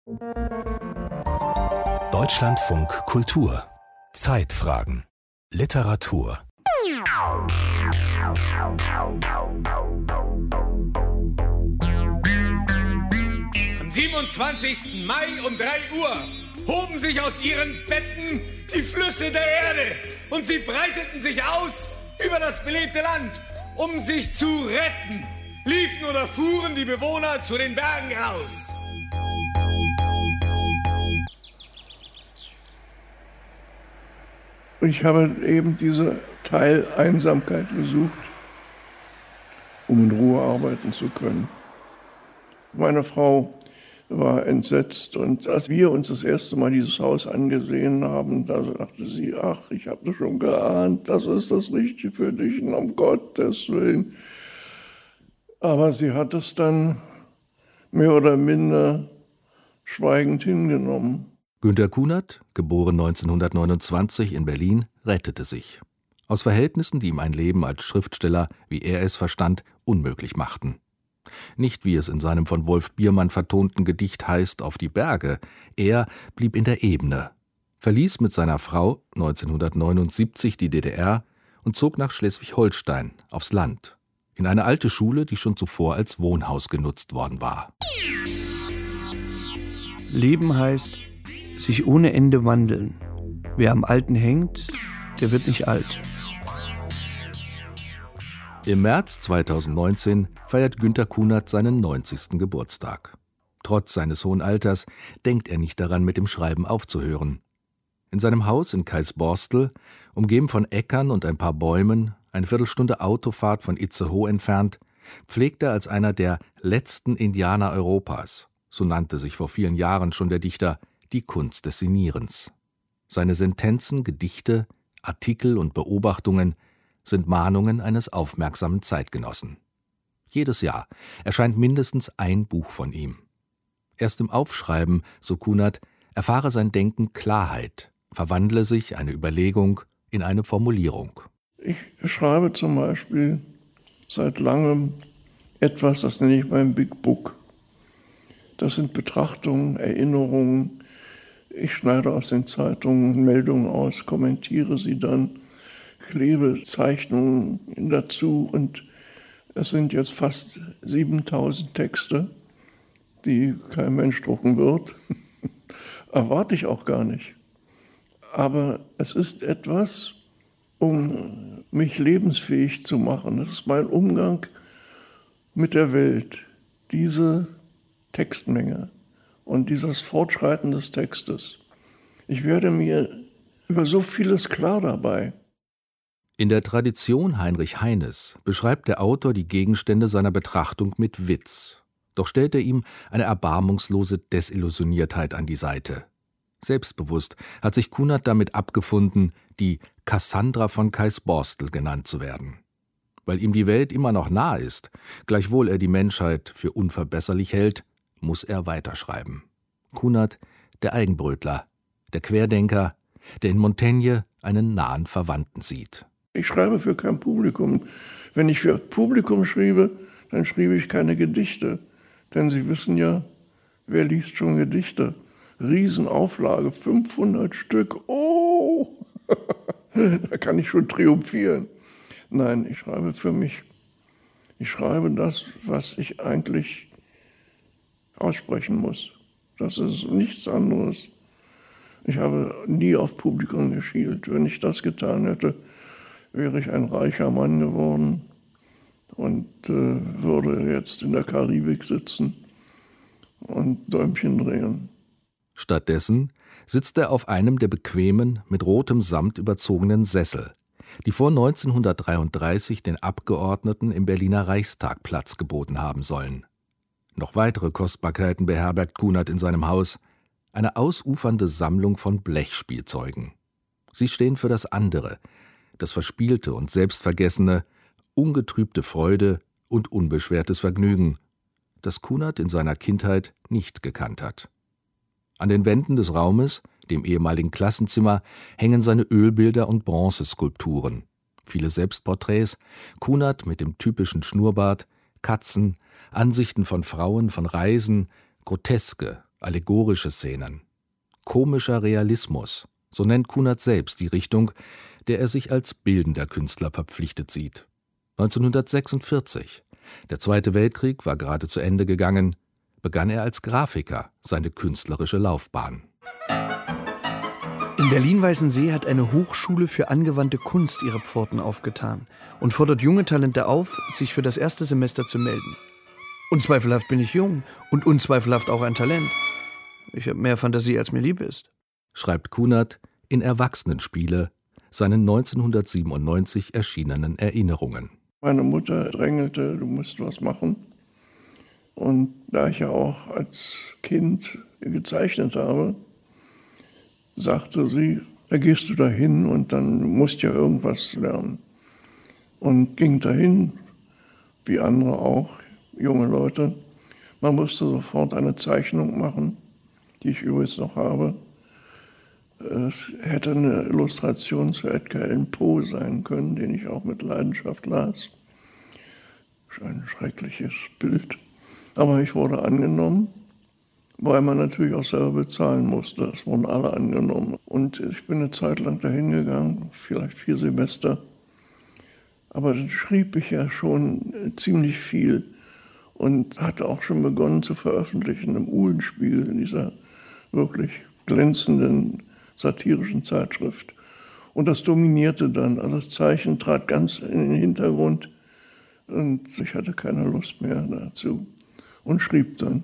Deutschlandfunk Kultur. Zeitfragen. Literatur. Am 27. Mai um 3 Uhr hoben sich aus ihren Betten die Flüsse der Erde und sie breiteten sich aus über das belebte Land, um sich zu retten. Liefen oder fuhren die Bewohner zu den Bergen raus. Ich habe eben diese Teil Einsamkeit gesucht, um in Ruhe arbeiten zu können. Meine Frau war entsetzt und als wir uns das erste Mal dieses Haus angesehen haben, da sagte sie, ach, ich habe das schon geahnt, das ist das Richtige für dich und um Gottes Willen. Aber sie hat es dann mehr oder minder schweigend hingenommen. Günter Kunert, geboren 1929 in Berlin, rettete sich. Aus Verhältnissen, die ihm ein Leben als Schriftsteller, wie er es verstand, unmöglich machten. Nicht, wie es in seinem von Wolf Biermann vertonten Gedicht heißt, auf die Berge. Er blieb in der Ebene, verließ mit seiner Frau 1979 die DDR und zog nach Schleswig-Holstein, aufs Land, in eine alte Schule, die schon zuvor als Wohnhaus genutzt worden war. Leben heißt, sich ohne Ende wandeln. Wer am Alten hängt, der wird nicht alt. Im März 2019 feiert Günter Kunert seinen 90. Geburtstag. Trotz seines hohen Alters denkt er nicht daran, mit dem Schreiben aufzuhören. In seinem Haus in Kaisborstel, umgeben von Äckern und ein paar Bäumen, eine Viertelstunde Autofahrt von Itzehoe entfernt, pflegt er als einer der letzten Indianer Europas, so nannte sich vor vielen Jahren schon der Dichter, die Kunst des Sinnierens. Seine Sentenzen, Gedichte, Artikel und Beobachtungen sind Mahnungen eines aufmerksamen Zeitgenossen. Jedes Jahr erscheint mindestens ein Buch von ihm. Erst im Aufschreiben, so Kunert, erfahre sein Denken Klarheit, verwandle sich eine Überlegung in eine Formulierung. Ich schreibe zum Beispiel seit langem etwas, das nenne ich mein Big Book. Das sind Betrachtungen, Erinnerungen. Ich schneide aus den Zeitungen Meldungen aus, kommentiere sie dann, klebe Zeichnungen dazu und es sind jetzt fast 7000 Texte, die kein Mensch drucken wird. Erwarte ich auch gar nicht. Aber es ist etwas, um mich lebensfähig zu machen. Das ist mein Umgang mit der Welt, diese Textmenge und dieses Fortschreiten des Textes. Ich werde mir über so vieles klar dabei. In der Tradition Heinrich Heines beschreibt der Autor die Gegenstände seiner Betrachtung mit Witz. Doch stellt er ihm eine erbarmungslose Desillusioniertheit an die Seite. Selbstbewusst hat sich Kunert damit abgefunden, die Cassandra von Kaisborstel genannt zu werden. Weil ihm die Welt immer noch nah ist, gleichwohl er die Menschheit für unverbesserlich hält, muss er weiterschreiben. Kunert, der Eigenbrötler, der Querdenker, der in Montaigne einen nahen Verwandten sieht. Ich schreibe für kein Publikum. Wenn ich für Publikum schriebe, dann schriebe ich keine Gedichte. Denn Sie wissen ja, wer liest schon Gedichte? Riesenauflage, 500 Stück. Oh, da kann ich schon triumphieren. Nein, ich schreibe für mich. Ich schreibe das, was ich eigentlich aussprechen muss. Das ist nichts anderes. Ich habe nie auf Publikum geschielt. Wenn ich das getan hätte, wäre ich ein reicher Mann geworden und würde jetzt in der Karibik sitzen und Däumchen drehen. Stattdessen sitzt er auf einem der bequemen, mit rotem Samt überzogenen Sessel, die vor 1933 den Abgeordneten im Berliner Reichstag Platz geboten haben sollen. Noch weitere Kostbarkeiten beherbergt Kunert in seinem Haus, eine ausufernde Sammlung von Blechspielzeugen. Sie stehen für das andere, das Verspielte und Selbstvergessene, ungetrübte Freude und unbeschwertes Vergnügen, das Kunert in seiner Kindheit nicht gekannt hat. An den Wänden des Raumes, dem ehemaligen Klassenzimmer, hängen seine Ölbilder und Bronzeskulpturen. Viele Selbstporträts, Kunert mit dem typischen Schnurrbart, Katzen, Ansichten von Frauen, von Reisen, groteske, allegorische Szenen. Komischer Realismus, so nennt Kunert selbst die Richtung, der er sich als bildender Künstler verpflichtet sieht. 1946, der Zweite Weltkrieg war gerade zu Ende gegangen, begann er als Grafiker seine künstlerische Laufbahn. In Berlin-Weißensee hat eine Hochschule für angewandte Kunst ihre Pforten aufgetan und fordert junge Talente auf, sich für das erste Semester zu melden. Unzweifelhaft bin ich jung und unzweifelhaft auch ein Talent. Ich habe mehr Fantasie, als mir lieb ist, schreibt Kunert in Erwachsenenspiele, seinen 1997 erschienenen Erinnerungen. Meine Mutter drängelte, du musst was machen. Und da ich ja auch als Kind gezeichnet habe, sagte sie, da gehst du dahin und dann musst ja irgendwas lernen. Und ging dahin, wie andere auch, junge Leute. Man musste sofort eine Zeichnung machen, die ich übrigens noch habe. Es hätte eine Illustration zu Edgar Allan Poe sein können, den ich auch mit Leidenschaft las. Ein schreckliches Bild. Aber ich wurde angenommen, weil man natürlich auch selber bezahlen musste. Es wurden alle angenommen. Und ich bin eine Zeit lang dahin gegangen, vielleicht 4 Semester. Aber dann schrieb ich ja schon ziemlich viel und hatte auch schon begonnen zu veröffentlichen im Uhlenspiegel, in dieser wirklich glänzenden satirischen Zeitschrift. Und das dominierte dann. Also das Zeichen trat ganz in den Hintergrund und ich hatte keine Lust mehr dazu und schrieb dann.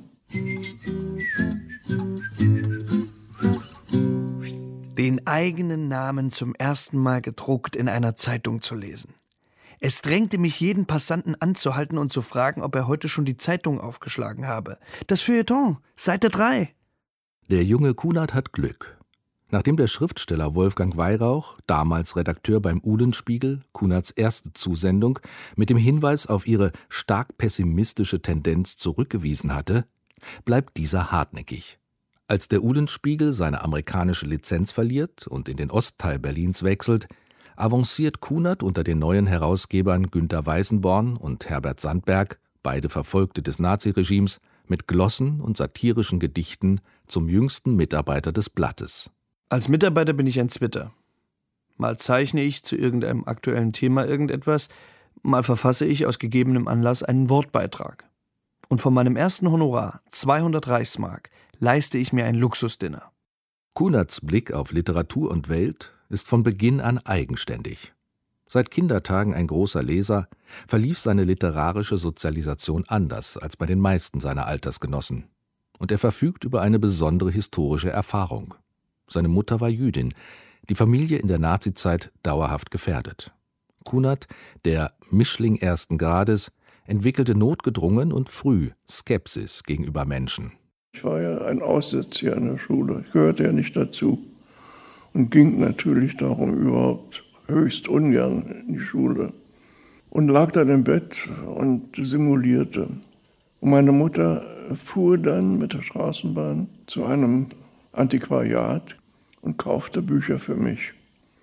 Den eigenen Namen zum ersten Mal gedruckt in einer Zeitung zu lesen. Es drängte mich, jeden Passanten anzuhalten und zu fragen, ob er heute schon die Zeitung aufgeschlagen habe. Das Feuilleton, Seite 3. Der junge Kunert hat Glück. Nachdem der Schriftsteller Wolfgang Weyrauch, damals Redakteur beim Uhlenspiegel, Kunerts erste Zusendung mit dem Hinweis auf ihre stark pessimistische Tendenz zurückgewiesen hatte, bleibt dieser hartnäckig. Als der Uhlenspiegel seine amerikanische Lizenz verliert und in den Ostteil Berlins wechselt, avanciert Kunert unter den neuen Herausgebern Günter Weißenborn und Herbert Sandberg, beide Verfolgte des Naziregimes, mit Glossen und satirischen Gedichten zum jüngsten Mitarbeiter des Blattes. Als Mitarbeiter bin ich ein Zwitter. Mal zeichne ich zu irgendeinem aktuellen Thema irgendetwas, mal verfasse ich aus gegebenem Anlass einen Wortbeitrag. Und von meinem ersten Honorar, 200 Reichsmark, leiste ich mir ein Luxusdinner. Kunerts Blick auf Literatur und Welt ist von Beginn an eigenständig. Seit Kindertagen ein großer Leser, verlief seine literarische Sozialisation anders als bei den meisten seiner Altersgenossen. Und er verfügt über eine besondere historische Erfahrung. Seine Mutter war Jüdin, die Familie in der Nazizeit dauerhaft gefährdet. Kunert, der Mischling ersten Grades, entwickelte notgedrungen und früh Skepsis gegenüber Menschen. Ich war ja ein Aussätziger in der Schule, ich gehörte ja nicht dazu und ging natürlich darum überhaupt höchst ungern in die Schule und lag dann im Bett und simulierte. Und meine Mutter fuhr dann mit der Straßenbahn zu einem Antiquariat und kaufte Bücher für mich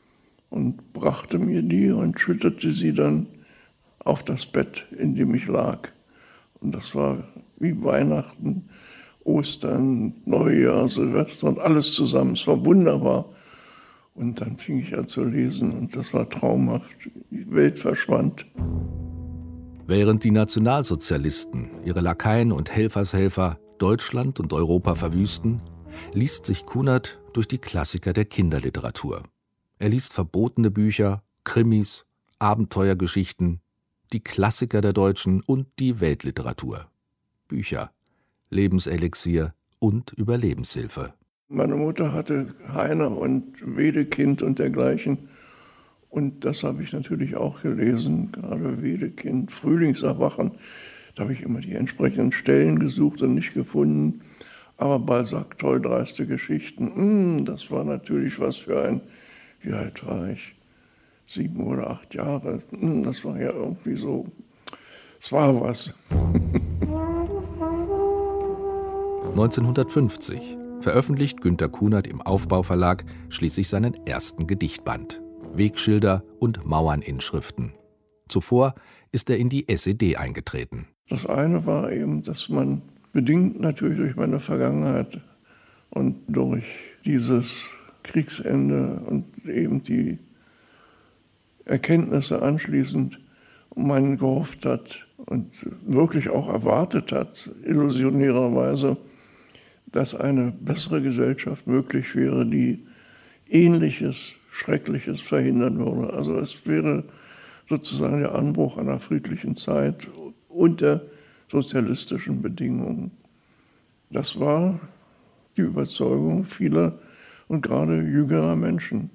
und brachte mir die und schüttete sie dann auf das Bett, in dem ich lag. Und das war wie Weihnachten, Ostern, Neujahr, Silvester und alles zusammen. Es war wunderbar. Und dann fing ich an zu lesen und das war traumhaft. Die Welt verschwand. Während die Nationalsozialisten, ihre Lakaien und Helfershelfer Deutschland und Europa verwüsten, liest sich Kunert durch die Klassiker der Kinderliteratur. Er liest verbotene Bücher, Krimis, Abenteuergeschichten, die Klassiker der Deutschen und die Weltliteratur. Bücher, Lebenselixier und Überlebenshilfe. Meine Mutter hatte Heine und Wedekind und dergleichen. Und das habe ich natürlich auch gelesen, gerade Wedekind, Frühlingserwachen. Da habe ich immer die entsprechenden Stellen gesucht und nicht gefunden. Aber Balzac, toll dreiste Geschichten, das war natürlich was für ein, wie alt war ich? 7 oder 8 Jahre. Das war ja irgendwie so, es war was. 1950 veröffentlicht Günter Kunert im Aufbau-Verlag schließlich seinen ersten Gedichtband, Wegschilder und Mauerninschriften. Zuvor ist er in die SED eingetreten. Das eine war eben, dass man bedingt natürlich durch meine Vergangenheit und durch dieses Kriegsende und eben die Erkenntnisse anschließend, man gehofft hat und wirklich auch erwartet hat, illusionärerweise, dass eine bessere Gesellschaft möglich wäre, die Ähnliches, Schreckliches verhindern würde. Also es wäre sozusagen der Anbruch einer friedlichen Zeit unter sozialistischen Bedingungen. Das war die Überzeugung vieler und gerade jüngerer Menschen.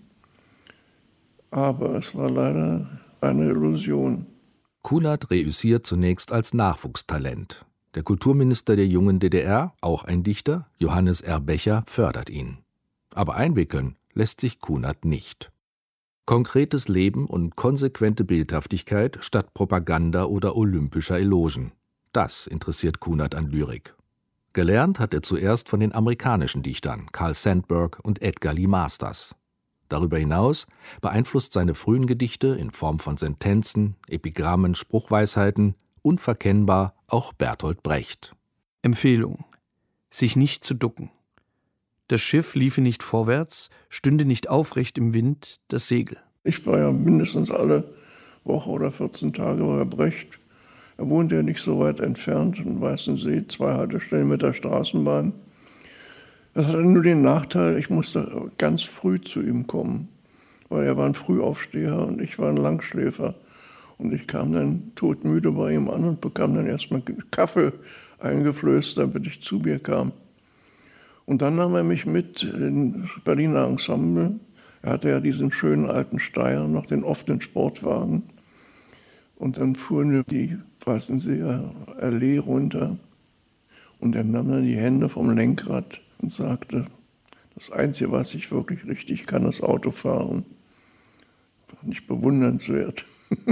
Aber es war leider eine Illusion. Kunert reüssiert zunächst als Nachwuchstalent. Der Kulturminister der jungen DDR, auch ein Dichter, Johannes R. Becher, fördert ihn. Aber einwickeln lässt sich Kunert nicht. Konkretes Leben und konsequente Bildhaftigkeit statt Propaganda oder olympischer Elogen. Das interessiert Kunert an Lyrik. Gelernt hat er zuerst von den amerikanischen Dichtern Carl Sandburg und Edgar Lee Masters. Darüber hinaus beeinflusst seine frühen Gedichte in Form von Sentenzen, Epigrammen, Spruchweisheiten unverkennbar auch Bertolt Brecht. Empfehlung: Sich nicht zu ducken. Das Schiff liefe nicht vorwärts, stünde nicht aufrecht im Wind das Segel. Ich war ja mindestens alle Woche oder 14 Tage bei Brecht. Er wohnte ja nicht so weit entfernt, in Weißensee, 2 Haltestellen mit der Straßenbahn. Das hatte nur den Nachteil, ich musste ganz früh zu ihm kommen, weil er war ein Frühaufsteher und ich war ein Langschläfer. Und ich kam dann todmüde bei ihm an und bekam dann erstmal Kaffee eingeflößt, damit ich zu mir kam. Und dann nahm er mich mit ins Berliner Ensemble. Er hatte ja diesen schönen alten Steyr, noch den offenen Sportwagen. Und dann fuhren wir die Weißenseer Allee runter. Und er nahm dann die Hände vom Lenkrad und sagte, das Einzige, was ich wirklich richtig kann, ist Autofahren. Fand ich bewundernswert.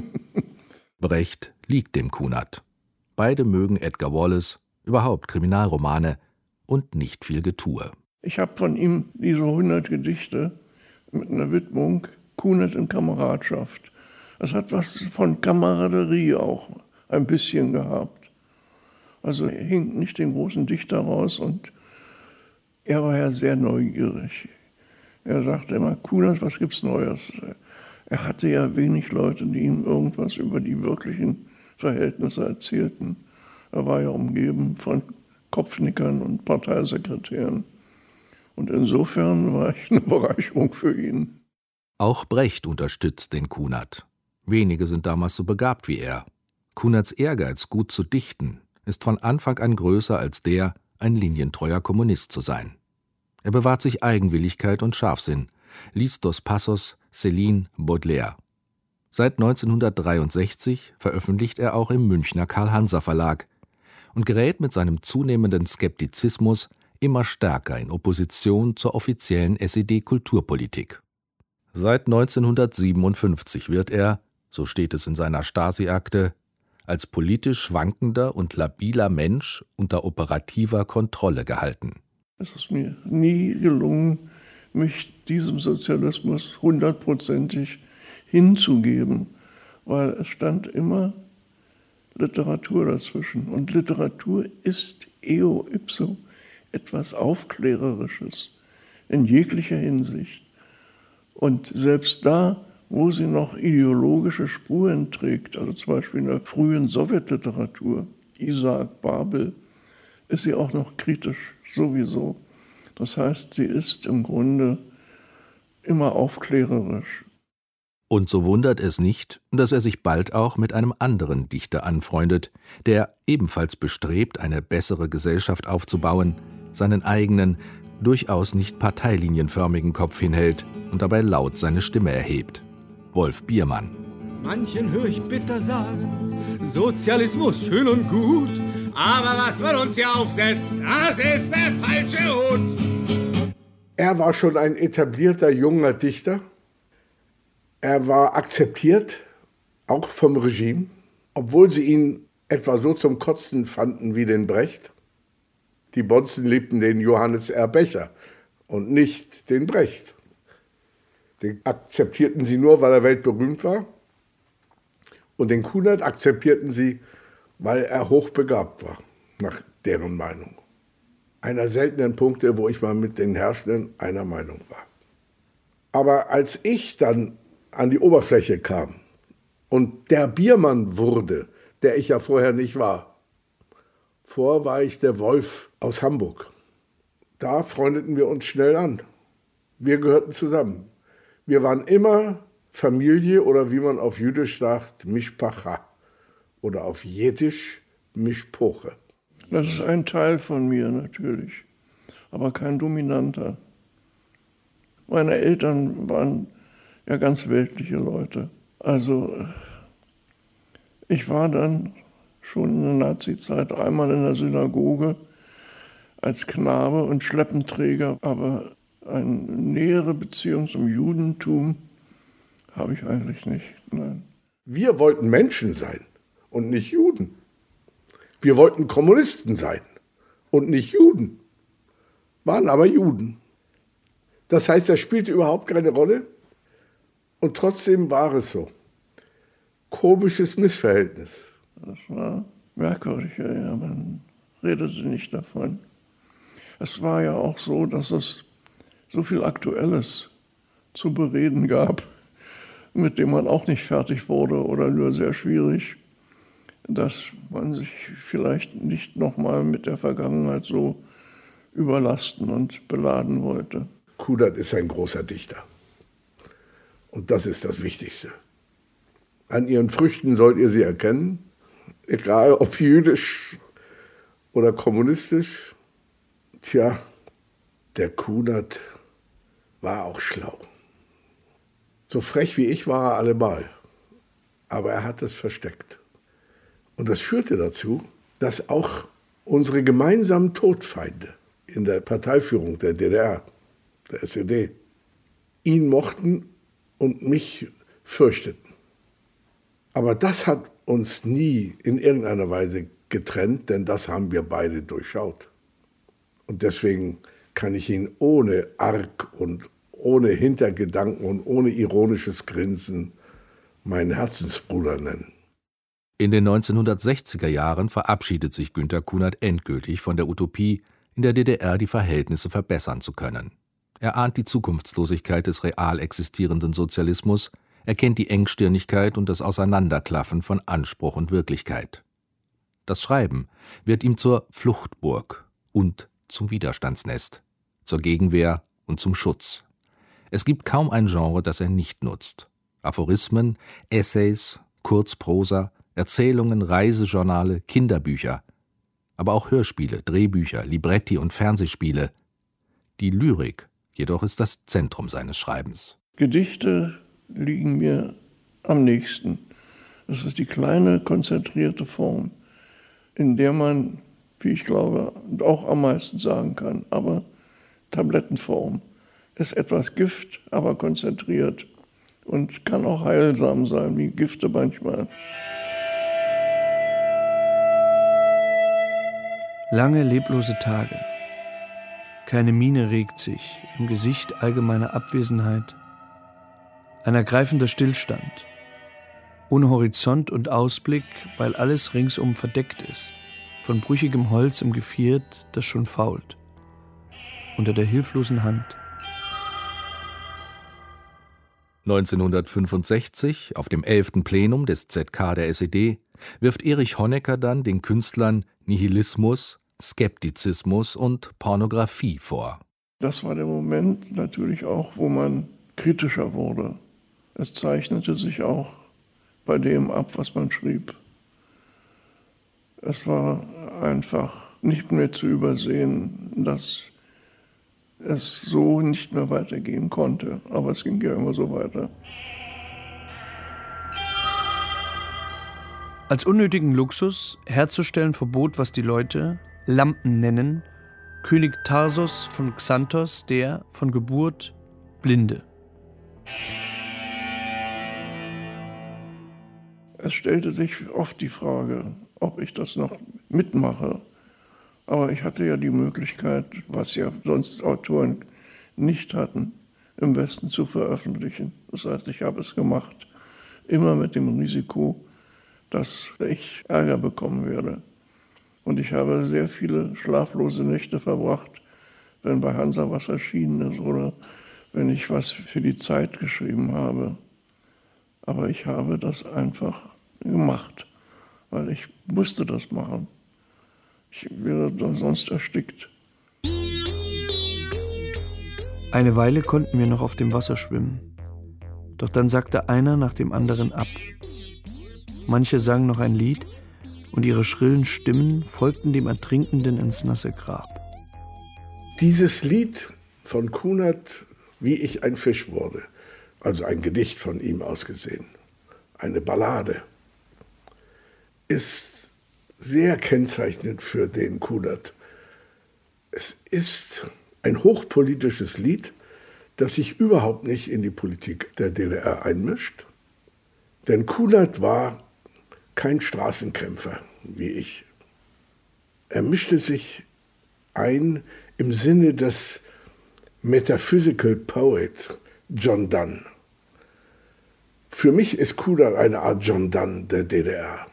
Brecht liegt dem Kunert. Beide mögen Edgar Wallace, überhaupt Kriminalromane und nicht viel Getue. Ich habe von ihm diese 100 Gedichte mit einer Widmung Kunert in Kameradschaft. Das hat was von Kameraderie auch ein bisschen gehabt. Also er hing nicht den großen Dichter raus und er war ja sehr neugierig. Er sagte immer, Kunert, was gibt's Neues? Er hatte ja wenig Leute, die ihm irgendwas über die wirklichen Verhältnisse erzählten. Er war ja umgeben von Kopfnickern und Parteisekretären. Und insofern war ich eine Bereicherung für ihn. Auch Brecht unterstützt den Kunert. Wenige sind damals so begabt wie er. Kunerts Ehrgeiz, gut zu dichten, ist von Anfang an größer als der, ein linientreuer Kommunist zu sein. Er bewahrt sich Eigenwilligkeit und Scharfsinn, liest Dos Passos, Céline, Baudelaire. Seit 1963 veröffentlicht er auch im Münchner Karl-Hanser-Verlag und gerät mit seinem zunehmenden Skeptizismus immer stärker in Opposition zur offiziellen SED-Kulturpolitik. Seit 1957 wird er, so steht es in seiner Stasi-Akte, als politisch schwankender und labiler Mensch unter operativer Kontrolle gehalten. Es ist mir nie gelungen, mich diesem Sozialismus 100%ig hinzugeben, weil es stand immer Literatur dazwischen. Und Literatur ist eo ipso etwas Aufklärerisches in jeglicher Hinsicht. Und selbst da, wo sie noch ideologische Spuren trägt, also zum Beispiel in der frühen Sowjetliteratur, Isaac Babel, ist sie auch noch kritisch, sowieso. Das heißt, sie ist im Grunde immer aufklärerisch. Und so wundert es nicht, dass er sich bald auch mit einem anderen Dichter anfreundet, der, ebenfalls bestrebt, eine bessere Gesellschaft aufzubauen, seinen eigenen, durchaus nicht parteilinienförmigen Kopf hinhält und dabei laut seine Stimme erhebt. Wolf Biermann. Manchen höre ich bitter sagen, Sozialismus schön und gut, aber was man uns hier aufsetzt, das ist der falsche Hut. Er war schon ein etablierter junger Dichter. Er war akzeptiert, auch vom Regime, obwohl sie ihn etwa so zum Kotzen fanden wie den Brecht. Die Bonzen liebten den Johannes R. Becher und nicht den Brecht. Den akzeptierten sie nur, weil er weltberühmt war. Und den Kunert akzeptierten sie, weil er hochbegabt war, nach deren Meinung. Einer seltenen Punkte, wo ich mal mit den Herrschenden einer Meinung war. Aber als ich dann an die Oberfläche kam und der Biermann wurde, der ich ja vorher nicht war, vorher war ich der Wolf aus Hamburg. Da freundeten wir uns schnell an. Wir gehörten zusammen. Wir waren immer Familie oder wie man auf Jüdisch sagt, Mishpacha oder auf Jiddisch Mishpoche. Das ist ein Teil von mir natürlich, aber kein dominanter. Meine Eltern waren ja ganz weltliche Leute. Also ich war dann schon in der Nazizeit einmal in der Synagoge als Knabe und Schleppenträger, aber eine nähere Beziehung zum Judentum habe ich eigentlich nicht. Nein. Wir wollten Menschen sein und nicht Juden. Wir wollten Kommunisten sein und nicht Juden, waren aber Juden. Das heißt, das spielte überhaupt keine Rolle und trotzdem war es so. Komisches Missverhältnis. Das war merkwürdig, ja, man redete nicht davon. Es war ja auch so, dass es so viel Aktuelles zu bereden gab, mit dem man auch nicht fertig wurde oder nur sehr schwierig, dass man sich vielleicht nicht nochmal mit der Vergangenheit so überlasten und beladen wollte. Kunert ist ein großer Dichter. Und das ist das Wichtigste. An ihren Früchten sollt ihr sie erkennen, egal ob jüdisch oder kommunistisch. Tja, der Kunert war auch schlau. So frech wie ich war er allemal, aber er hat es versteckt. Und das führte dazu, dass auch unsere gemeinsamen Todfeinde in der Parteiführung der DDR, der SED, ihn mochten und mich fürchteten. Aber das hat uns nie in irgendeiner Weise getrennt, denn das haben wir beide durchschaut. Und deswegen kann ich ihn ohne Arg und ohne Hintergedanken und ohne ironisches Grinsen meinen Herzensbruder nennen. In den 1960er Jahren verabschiedet sich Günter Kunert endgültig von der Utopie, in der DDR die Verhältnisse verbessern zu können. Er ahnt die Zukunftslosigkeit des real existierenden Sozialismus, erkennt die Engstirnigkeit und das Auseinanderklaffen von Anspruch und Wirklichkeit. Das Schreiben wird ihm zur Fluchtburg und zum Widerstandsnest, zur Gegenwehr und zum Schutz. Es gibt kaum ein Genre, das er nicht nutzt. Aphorismen, Essays, Kurzprosa, Erzählungen, Reisejournale, Kinderbücher, aber auch Hörspiele, Drehbücher, Libretti und Fernsehspiele. Die Lyrik jedoch ist das Zentrum seines Schreibens. Gedichte liegen mir am nächsten. Es ist die kleine, konzentrierte Form, in der man, wie ich glaube, auch am meisten sagen kann. Aber Tablettenform ist etwas Gift, aber konzentriert und kann auch heilsam sein, wie Gifte manchmal. Lange leblose Tage. Keine Miene regt sich, im Gesicht allgemeine Abwesenheit. Ein ergreifender Stillstand. Ohne Horizont und Ausblick, weil alles ringsum verdeckt ist. Von brüchigem Holz im Geviert, das schon fault. Unter der hilflosen Hand. 1965, auf dem 11. Plenum des ZK der SED, wirft Erich Honecker dann den Künstlern Nihilismus, Skeptizismus und Pornografie vor. Das war der Moment natürlich auch, wo man kritischer wurde. Es zeichnete sich auch bei dem ab, was man schrieb. Es war einfach nicht mehr zu übersehen, dass es so nicht mehr weitergehen konnte. Aber es ging ja immer so weiter. Als unnötigen Luxus herzustellen verbot, was die Leute Lampen nennen, König Tarsos von Xanthos, der von Geburt Blinde. Es stellte sich oft die Frage, ob ich das noch mitmache. Aber ich hatte ja die Möglichkeit, was ja sonst Autoren nicht hatten, im Westen zu veröffentlichen. Das heißt, ich habe es gemacht, immer mit dem Risiko, dass ich Ärger bekommen werde. Und ich habe sehr viele schlaflose Nächte verbracht, wenn bei Hansa was erschienen ist oder wenn ich was für die Zeit geschrieben habe. Aber ich habe das einfach gemacht, weil ich musste das machen. Ich wäre sonst erstickt. Eine Weile konnten wir noch auf dem Wasser schwimmen. Doch dann sackte einer nach dem anderen ab. Manche sangen noch ein Lied und ihre schrillen Stimmen folgten dem Ertrinkenden ins nasse Grab. Dieses Lied von Kunert, Wie ich ein Fisch wurde, also ein Gedicht von ihm ausgesehen, eine Ballade, ist sehr kennzeichnend für den Kunert. Es ist ein hochpolitisches Lied, das sich überhaupt nicht in die Politik der DDR einmischt. Denn Kunert war kein Straßenkämpfer wie ich. Er mischte sich ein im Sinne des Metaphysical Poet John Donne. Für mich ist Kunert eine Art John Donne der DDR.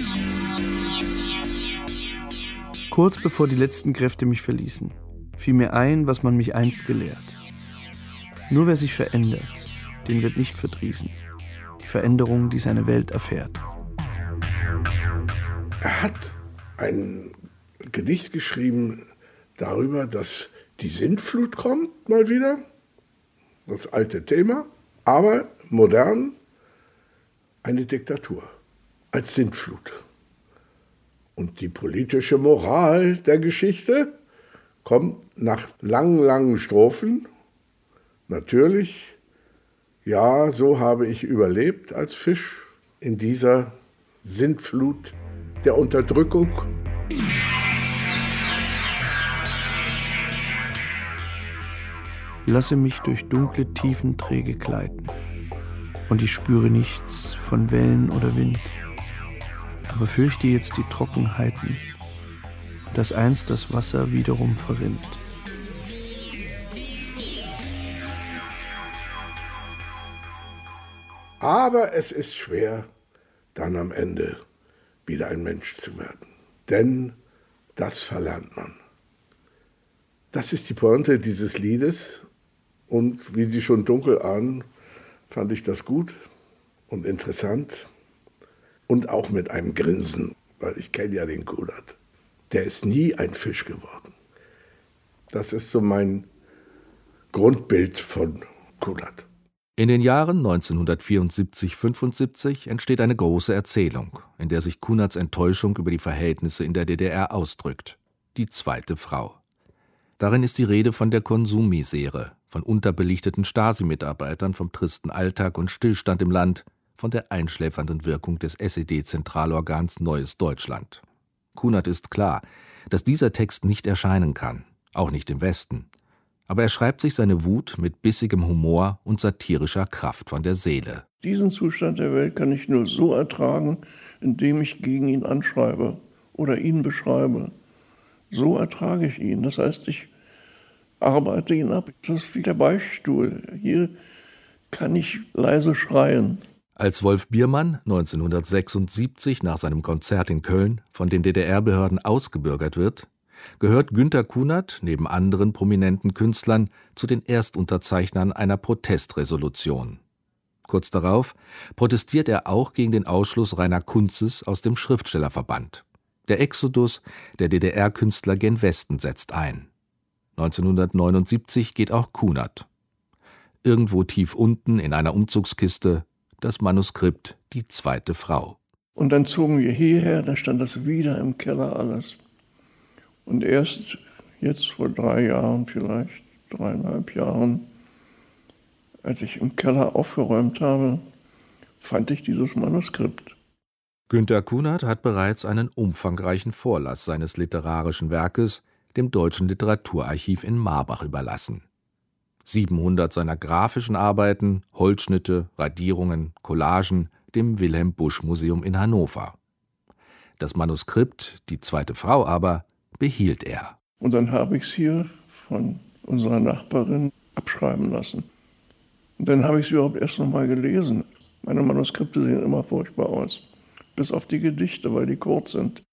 Kurz bevor die letzten Kräfte mich verließen, fiel mir ein, was man mich einst gelehrt. Nur wer sich verändert, den wird nicht verdrießen. Die Veränderung, die seine Welt erfährt. Er hat ein Gedicht geschrieben darüber, dass die Sintflut kommt, mal wieder. Das alte Thema, aber modern eine Diktatur als Sintflut. Und die politische Moral der Geschichte kommt nach langen, langen Strophen. Natürlich, ja, so habe ich überlebt als Fisch in dieser Sintflut der Unterdrückung. Lasse mich durch dunkle Tiefen träge gleiten und ich spüre nichts von Wellen oder Wind, aber fürchte jetzt die Trockenheiten, dass einst das Wasser wiederum verrinnt. Aber es ist schwer, dann am Ende wieder ein Mensch zu werden. Denn das verlernt man. Das ist die Pointe dieses Liedes. Und wie Sie schon dunkel ahnen, fand ich das gut und interessant. Und auch mit einem Grinsen, weil ich kenne ja den Kunert. Der ist nie ein Fisch geworden. Das ist so mein Grundbild von Kunert. In den Jahren 1974-75 entsteht eine große Erzählung, in der sich Kunerts Enttäuschung über die Verhältnisse in der DDR ausdrückt: Die zweite Frau. Darin ist die Rede von der Konsummisere, von unterbelichteten Stasi-Mitarbeitern, vom tristen Alltag und Stillstand im Land, von der einschläfernden Wirkung des SED-Zentralorgans Neues Deutschland. Kunert ist klar, dass dieser Text nicht erscheinen kann, auch nicht im Westen. Aber er schreibt sich seine Wut mit bissigem Humor und satirischer Kraft von der Seele. Diesen Zustand der Welt kann ich nur so ertragen, indem ich gegen ihn anschreibe oder ihn beschreibe. So ertrage ich ihn. Das heißt, ich arbeite ihn ab. Das ist wie der Beichtstuhl. Hier kann ich leise schreien. Als Wolf Biermann 1976 nach seinem Konzert in Köln von den DDR-Behörden ausgebürgert wird, gehört Günter Kunert neben anderen prominenten Künstlern zu den Erstunterzeichnern einer Protestresolution. Kurz darauf protestiert er auch gegen den Ausschluss Rainer Kunzes aus dem Schriftstellerverband. Der Exodus der DDR-Künstler gen Westen setzt ein. 1979 geht auch Kunert. Irgendwo tief unten in einer Umzugskiste das Manuskript Die zweite Frau. Und dann zogen wir hierher, da stand das wieder im Keller alles. Und erst jetzt vor 3 Jahren, vielleicht 3,5 Jahren, als ich im Keller aufgeräumt habe, fand ich dieses Manuskript. Günter Kunert hat bereits einen umfangreichen Vorlass seines literarischen Werkes dem Deutschen Literaturarchiv in Marbach überlassen. 700 seiner grafischen Arbeiten, Holzschnitte, Radierungen, Collagen dem Wilhelm Busch Museum in Hannover. Das Manuskript Die zweite Frau aber behielt er. Und dann habe ich es hier von unserer Nachbarin abschreiben lassen. Und dann habe ich es überhaupt erst noch mal gelesen. Meine Manuskripte sehen immer furchtbar aus. Bis auf die Gedichte, weil die kurz sind.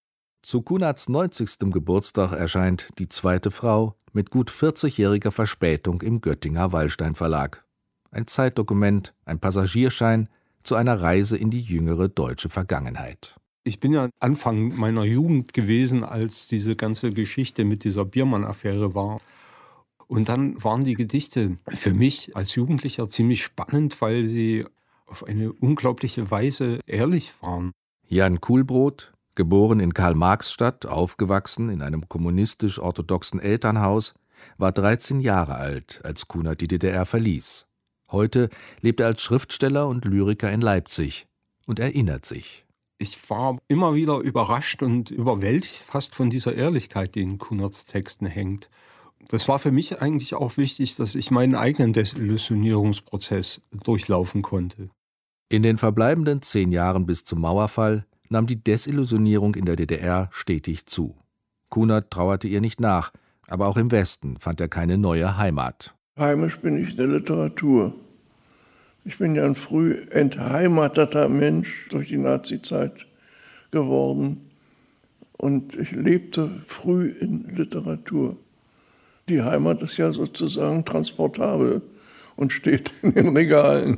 Zu Kunads 90. Geburtstag erscheint Die zweite Frau mit gut 40-jähriger Verspätung im Göttinger Wallstein Verlag. Ein Zeitdokument, ein Passagierschein zu einer Reise in die jüngere deutsche Vergangenheit. Ich bin ja Anfang meiner Jugend gewesen, als diese ganze Geschichte mit dieser Biermann-Affäre war. Und dann waren die Gedichte für mich als Jugendlicher ziemlich spannend, weil sie auf eine unglaubliche Weise ehrlich waren. Jan Kuhlbrot, geboren in Karl-Marx-Stadt, aufgewachsen in einem kommunistisch-orthodoxen Elternhaus, war 13 Jahre alt, als Kunert die DDR verließ. Heute lebt er als Schriftsteller und Lyriker in Leipzig und erinnert sich. Ich war immer wieder überrascht und überwältigt fast von dieser Ehrlichkeit, die in Kunerts Texten hängt. Das war für mich eigentlich auch wichtig, dass ich meinen eigenen Desillusionierungsprozess durchlaufen konnte. In den verbleibenden 10 Jahren bis zum Mauerfall nahm die Desillusionierung in der DDR stetig zu. Kunert trauerte ihr nicht nach, aber auch im Westen fand er keine neue Heimat. Heimisch bin ich der Literatur. Ich bin ja ein früh entheimateter Mensch durch die Nazizeit geworden und ich lebte früh in Literatur. Die Heimat ist ja sozusagen transportabel und steht in den Regalen.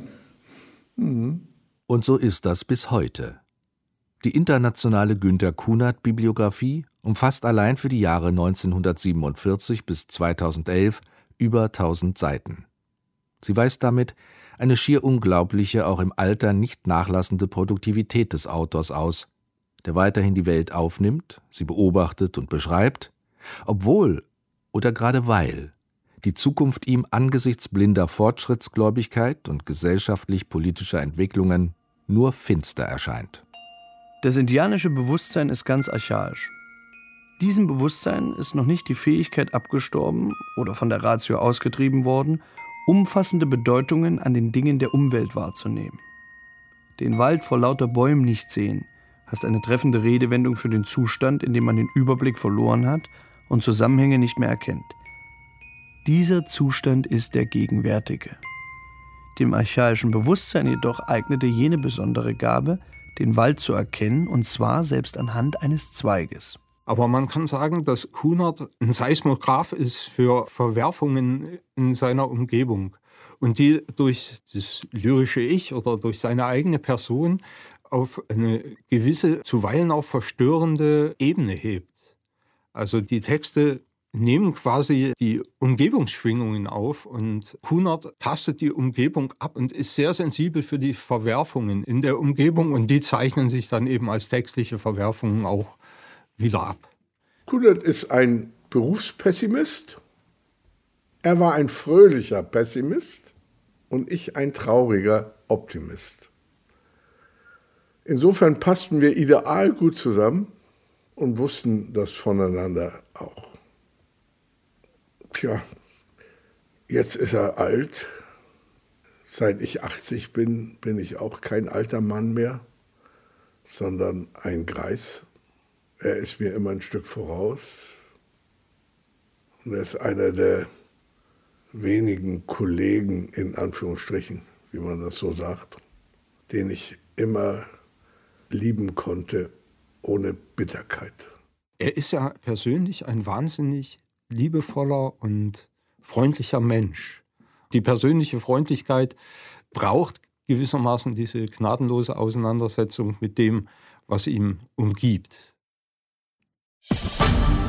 Und so ist das bis heute. Die internationale Günter-Kunert-Bibliographie umfasst allein für die Jahre 1947 bis 2011 über 1000 Seiten. Sie weist damit eine schier unglaubliche, auch im Alter nicht nachlassende Produktivität des Autors aus, der weiterhin die Welt aufnimmt, sie beobachtet und beschreibt, obwohl oder gerade weil die Zukunft ihm angesichts blinder Fortschrittsgläubigkeit und gesellschaftlich-politischer Entwicklungen nur finster erscheint. Das indianische Bewusstsein ist ganz archaisch. Diesem Bewusstsein ist noch nicht die Fähigkeit abgestorben oder von der Ratio ausgetrieben worden, umfassende Bedeutungen an den Dingen der Umwelt wahrzunehmen. Den Wald vor lauter Bäumen nicht sehen, heißt eine treffende Redewendung für den Zustand, in dem man den Überblick verloren hat und Zusammenhänge nicht mehr erkennt. Dieser Zustand ist der gegenwärtige. Dem archaischen Bewusstsein jedoch eignete jene besondere Gabe, den Wald zu erkennen, und zwar selbst anhand eines Zweiges. Aber man kann sagen, dass Kunert ein Seismograph ist für Verwerfungen in seiner Umgebung und die durch das lyrische Ich oder durch seine eigene Person auf eine gewisse, zuweilen auch verstörende Ebene hebt. Also die Texte nehmen quasi die Umgebungsschwingungen auf und Kunert tastet die Umgebung ab und ist sehr sensibel für die Verwerfungen in der Umgebung und die zeichnen sich dann eben als textliche Verwerfungen auch wieder ab. Kunert ist ein Berufspessimist. Er war ein fröhlicher Pessimist und ich ein trauriger Optimist. Insofern passten wir ideal gut zusammen und wussten das voneinander auch. Tja, jetzt ist er alt. Seit ich 80 bin, bin ich auch kein alter Mann mehr, sondern ein Greis. Er ist mir immer ein Stück voraus und er ist einer der wenigen Kollegen, in Anführungsstrichen, wie man das so sagt, den ich immer lieben konnte, ohne Bitterkeit. Er ist ja persönlich ein wahnsinnig liebevoller und freundlicher Mensch. Die persönliche Freundlichkeit braucht gewissermaßen diese gnadenlose Auseinandersetzung mit dem, was ihm umgibt.